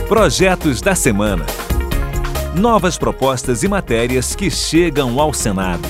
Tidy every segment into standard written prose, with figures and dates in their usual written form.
Projetos da Semana. Novas propostas e matérias que chegam ao Senado.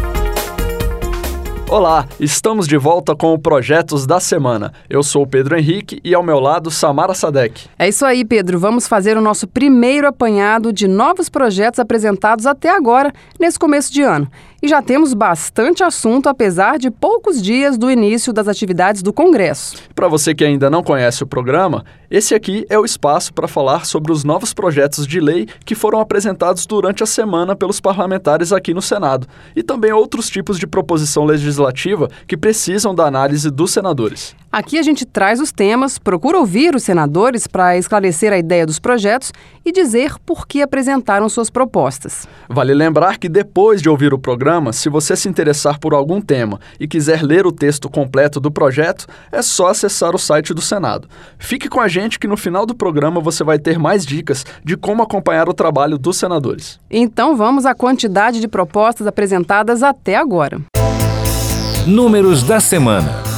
Olá, estamos de volta com o Projetos da Semana. Eu sou o Pedro Henrique e ao meu lado, Samara Sadek. É isso aí, Pedro. Vamos fazer o nosso primeiro apanhado de novos projetos apresentados até agora, nesse começo de ano. E já temos bastante assunto, apesar de poucos dias do início das atividades do Congresso. Para você que ainda não conhece o programa, esse aqui é o espaço para falar sobre os novos projetos de lei que foram apresentados durante a semana pelos parlamentares aqui no Senado, e também outros tipos de proposição legislativa que precisam da análise dos senadores. Aqui a gente traz os temas, procura ouvir os senadores para esclarecer a ideia dos projetos e dizer por que apresentaram suas propostas. Vale lembrar que depois de ouvir o programa, se você se interessar por algum tema e quiser ler o texto completo do projeto, é só acessar o site do Senado. Fique com a gente que no final do programa você vai ter mais dicas de como acompanhar o trabalho dos senadores. Então vamos à quantidade de propostas apresentadas até agora. Números da semana.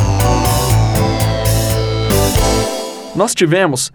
Nós tivemos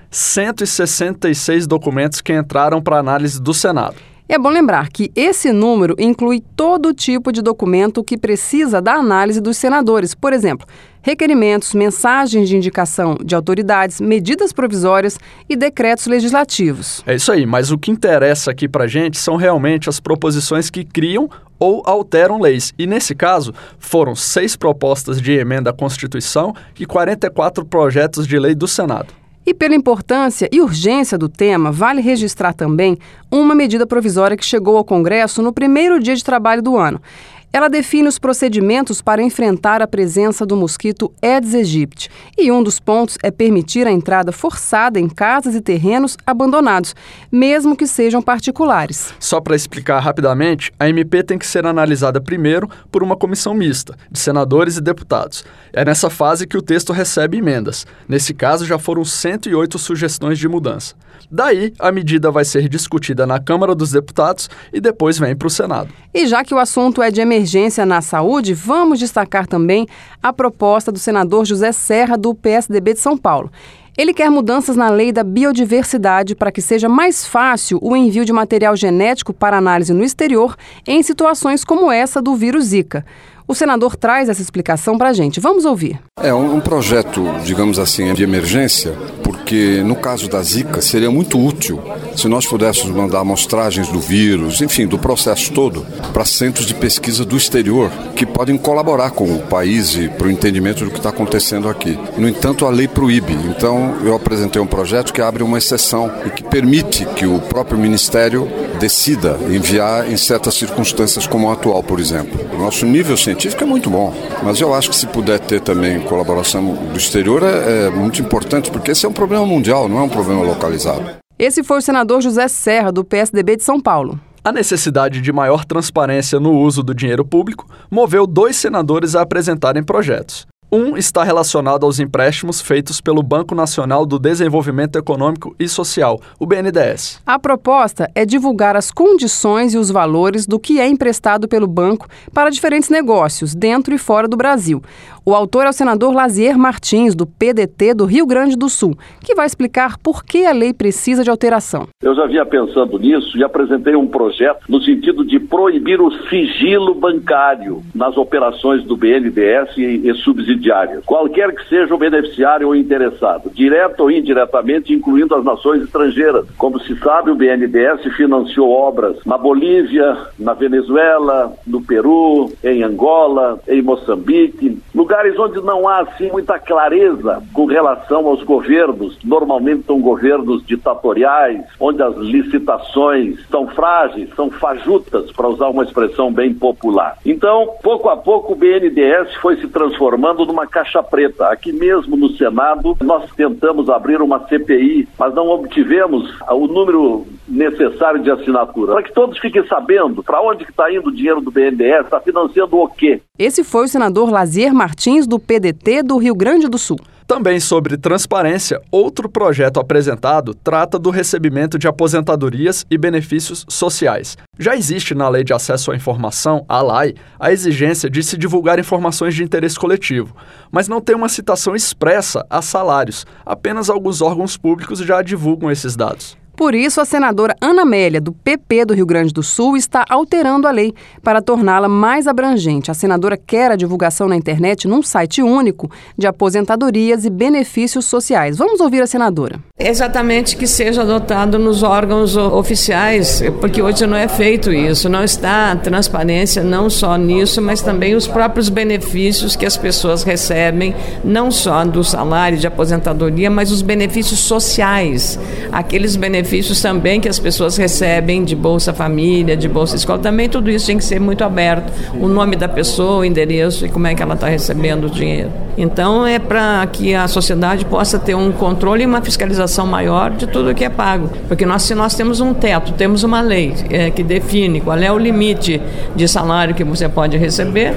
166 documentos que entraram para análise do Senado. É bom lembrar que esse número inclui todo tipo de documento que precisa da análise dos senadores. Por exemplo, requerimentos, mensagens de indicação de autoridades, medidas provisórias e decretos legislativos. É isso aí, mas o que interessa aqui para a gente são realmente as proposições que criam ou alteram leis. E nesse caso, foram 6 propostas de emenda à Constituição e 44 projetos de lei do Senado. E pela importância e urgência do tema, vale registrar também uma medida provisória que chegou ao Congresso no primeiro dia de trabalho do ano. Ela define os procedimentos para enfrentar a presença do mosquito Aedes aegypti. E um dos pontos é permitir a entrada forçada em casas e terrenos abandonados, mesmo que sejam particulares. Só para explicar rapidamente, a MP tem que ser analisada primeiro por uma comissão mista, de senadores e deputados. É nessa fase que o texto recebe emendas. Nesse caso, já foram 108 sugestões de mudança. Daí, a medida vai ser discutida na Câmara dos Deputados e depois vem para o Senado. E já que o assunto é de emergência na saúde, vamos destacar também a proposta do senador José Serra, do PSDB de São Paulo. Ele quer mudanças na lei da biodiversidade para que seja mais fácil o envio de material genético para análise no exterior em situações como essa do vírus Zika. O senador traz essa explicação para a gente. Vamos ouvir. É um projeto, digamos assim, de emergência, porque no caso da Zika seria muito útil se nós pudéssemos mandar amostragens do vírus, enfim, do processo todo, para centros de pesquisa do exterior, que podem colaborar com o país e para o entendimento do que está acontecendo aqui. No entanto, a lei proíbe. Então, eu apresentei um projeto que abre uma exceção e que permite que o próprio Ministério decida enviar em certas circunstâncias como a atual, por exemplo. O nosso nível científico é muito bom, mas eu acho que se puder ter também colaboração do exterior é muito importante, porque esse é um problema mundial, não é um problema localizado. Esse foi o senador José Serra, do PSDB de São Paulo. A necessidade de maior transparência no uso do dinheiro público moveu 2 senadores a apresentarem projetos. Um está relacionado aos empréstimos feitos pelo Banco Nacional do Desenvolvimento Econômico e Social, o BNDES. A proposta é divulgar as condições e os valores do que é emprestado pelo banco para diferentes negócios, dentro e fora do Brasil. O autor é o senador Lazier Martins, do PDT do Rio Grande do Sul, que vai explicar por que a lei precisa de alteração. Eu já vinha pensando nisso e apresentei um projeto no sentido de proibir o sigilo bancário nas operações do BNDES e subsidiárias. Qualquer que seja o beneficiário ou interessado, direto ou indiretamente, incluindo as nações estrangeiras. Como se sabe, o BNDES financiou obras na Bolívia, na Venezuela, no Peru, em Angola, em Moçambique, lugares onde não há assim muita clareza com relação aos governos. Normalmente são governos ditatoriais, onde as licitações são frágeis, são fajutas, para usar uma expressão bem popular. Então, pouco a pouco, o BNDES foi se transformando numa caixa preta. Aqui mesmo no Senado, nós tentamos abrir uma CPI, mas não obtivemos o número necessário de assinatura. Para que todos fiquem sabendo para onde está indo o dinheiro do BNDES, está financiando o quê? Esse foi o senador Lazier Martins, do PDT do Rio Grande do Sul. Também sobre transparência, outro projeto apresentado trata do recebimento de aposentadorias e benefícios sociais. Já existe na Lei de Acesso à Informação, a LAI, a exigência de se divulgar informações de interesse coletivo, mas não tem uma citação expressa a salários, apenas alguns órgãos públicos já divulgam esses dados. Por isso, a senadora Ana Amélia, do PP do Rio Grande do Sul, está alterando a lei para torná-la mais abrangente. A senadora quer a divulgação na internet num site único de aposentadorias e benefícios sociais. Vamos ouvir a senadora. Exatamente, que seja adotado nos órgãos oficiais, porque hoje não é feito isso. Não está transparência não só nisso, mas também os próprios benefícios que as pessoas recebem, não só do salário de aposentadoria, mas os benefícios sociais, aqueles benefícios também que as pessoas recebem de Bolsa Família, de Bolsa Escola, também tudo isso tem que ser muito aberto, o nome da pessoa, o endereço e como é que ela está recebendo o dinheiro. Então é para que a sociedade possa ter um controle e uma fiscalização maior de tudo que é pago, porque se nós temos um teto, temos uma lei que define qual é o limite de salário que você pode receber,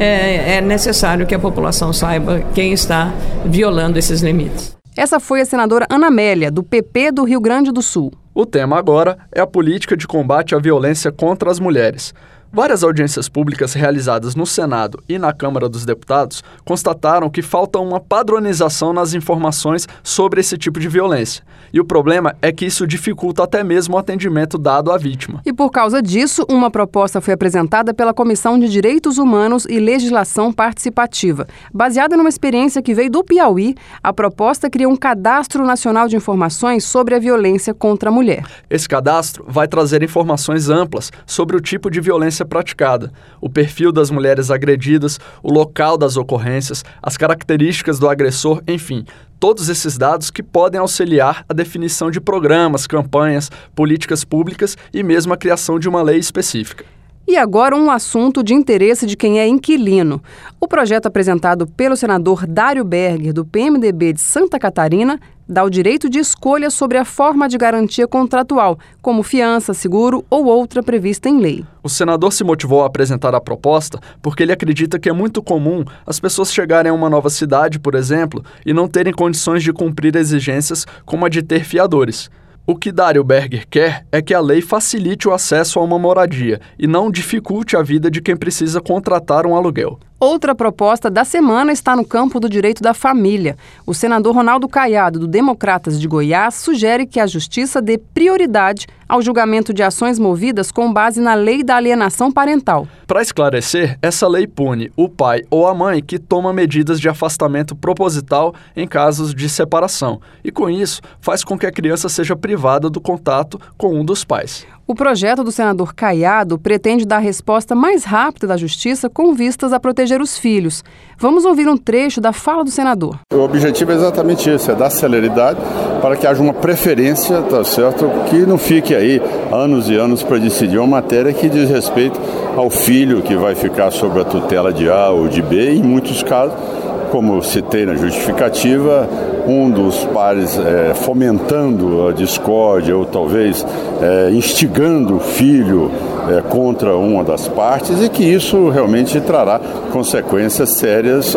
é necessário que a população saiba quem está violando esses limites. Essa foi a senadora Ana Amélia, do PP do Rio Grande do Sul. O tema agora é a política de combate à violência contra as mulheres. Várias audiências públicas realizadas no Senado e na Câmara dos Deputados constataram que falta uma padronização nas informações sobre esse tipo de violência. E o problema é que isso dificulta até mesmo o atendimento dado à vítima. E por causa disso, uma proposta foi apresentada pela Comissão de Direitos Humanos e Legislação Participativa. Baseada numa experiência que veio do Piauí, a proposta cria um cadastro nacional de informações sobre a violência contra a mulher. Esse cadastro vai trazer informações amplas sobre o tipo de violência praticada, o perfil das mulheres agredidas, o local das ocorrências, as características do agressor, enfim, todos esses dados que podem auxiliar a definição de programas, campanhas, políticas públicas e mesmo a criação de uma lei específica. E agora um assunto de interesse de quem é inquilino. O projeto apresentado pelo senador Dário Berger, do PMDB de Santa Catarina, dá o direito de escolha sobre a forma de garantia contratual, como fiança, seguro ou outra prevista em lei. O senador se motivou a apresentar a proposta porque ele acredita que é muito comum as pessoas chegarem a uma nova cidade, por exemplo, e não terem condições de cumprir exigências como a de ter fiadores. O que Dário Berger quer é que a lei facilite o acesso a uma moradia e não dificulte a vida de quem precisa contratar um aluguel. Outra proposta da semana está no campo do direito da família. O senador Ronaldo Caiado, do Democratas de Goiás, sugere que a Justiça dê prioridade ao julgamento de ações movidas com base na Lei da Alienação Parental. Para esclarecer, essa lei pune o pai ou a mãe que toma medidas de afastamento proposital em casos de separação e, com isso, faz com que a criança seja privada do contato com um dos pais. O projeto do senador Caiado pretende dar a resposta mais rápida da Justiça com vistas a proteger os filhos. Vamos ouvir um trecho da fala do senador. O objetivo é exatamente isso, é dar celeridade para que haja uma preferência, tá certo? Que não fique aí anos e anos para decidir uma matéria que diz respeito ao filho que vai ficar sob a tutela de A ou de B, e em muitos casos, como citei na justificativa, um dos pares fomentando a discórdia ou talvez instigando o filho contra uma das partes, e que isso realmente trará consequências sérias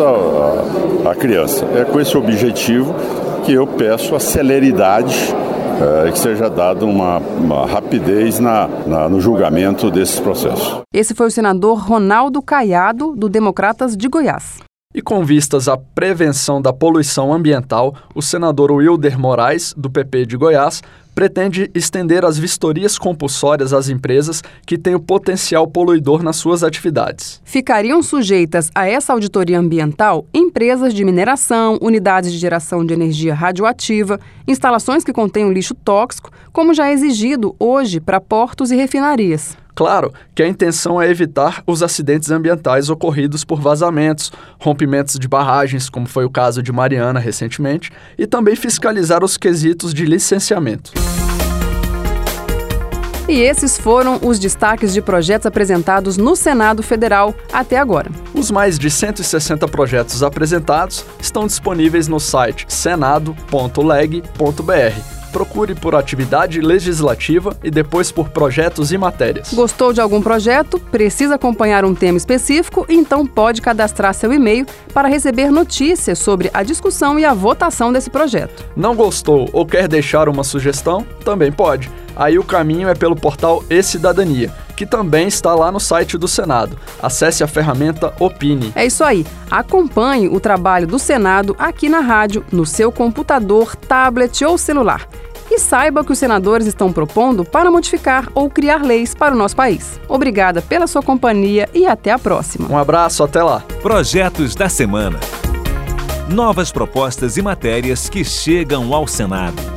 à criança. É com esse objetivo que eu peço a celeridade, que seja dada uma rapidez no julgamento desses processos. Esse foi o senador Ronaldo Caiado, do Democratas de Goiás. E com vistas à prevenção da poluição ambiental, o senador Wilder Moraes, do PP de Goiás, pretende estender as vistorias compulsórias às empresas que têm o potencial poluidor nas suas atividades. Ficariam sujeitas a essa auditoria ambiental empresas de mineração, unidades de geração de energia radioativa, instalações que contenham lixo tóxico, como já é exigido hoje para portos e refinarias. Claro que a intenção é evitar os acidentes ambientais ocorridos por vazamentos, rompimentos de barragens, como foi o caso de Mariana recentemente, e também fiscalizar os quesitos de licenciamento. E esses foram os destaques de projetos apresentados no Senado Federal até agora. Os mais de 160 projetos apresentados estão disponíveis no site senado.leg.br. procure por atividade legislativa e depois por projetos e matérias. Gostou de algum projeto? Precisa acompanhar um tema específico? Então pode cadastrar seu e-mail para receber notícias sobre a discussão e a votação desse projeto. Não gostou ou quer deixar uma sugestão? Também pode. Aí o caminho é pelo portal e-Cidadania, que também está lá no site do Senado. Acesse a ferramenta Opine. É isso aí. Acompanhe o trabalho do Senado aqui na rádio, no seu computador, tablet ou celular. E saiba o que os senadores estão propondo para modificar ou criar leis para o nosso país. Obrigada pela sua companhia e até a próxima. Um abraço, até lá. Projetos da semana. Novas propostas e matérias que chegam ao Senado.